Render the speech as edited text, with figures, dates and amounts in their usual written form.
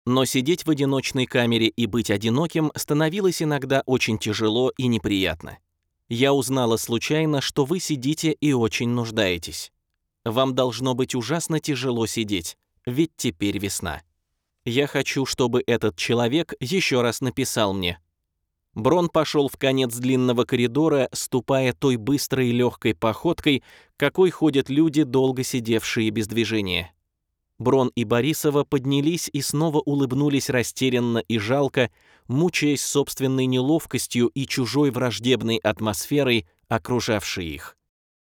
Но сидеть в одиночной камере и быть одиноким становилось иногда очень тяжело и неприятно. Я узнала случайно, что вы сидите и очень нуждаетесь. Вам должно быть ужасно тяжело сидеть, ведь теперь весна. Я хочу, чтобы этот человек еще раз написал мне». Брон пошел в конец длинного коридора, ступая той быстрой и легкой походкой, какой ходят люди, долго сидевшие без движения. Брон и Борисова поднялись и снова улыбнулись растерянно и жалко, мучаясь собственной неловкостью и чужой враждебной атмосферой, окружавшей их.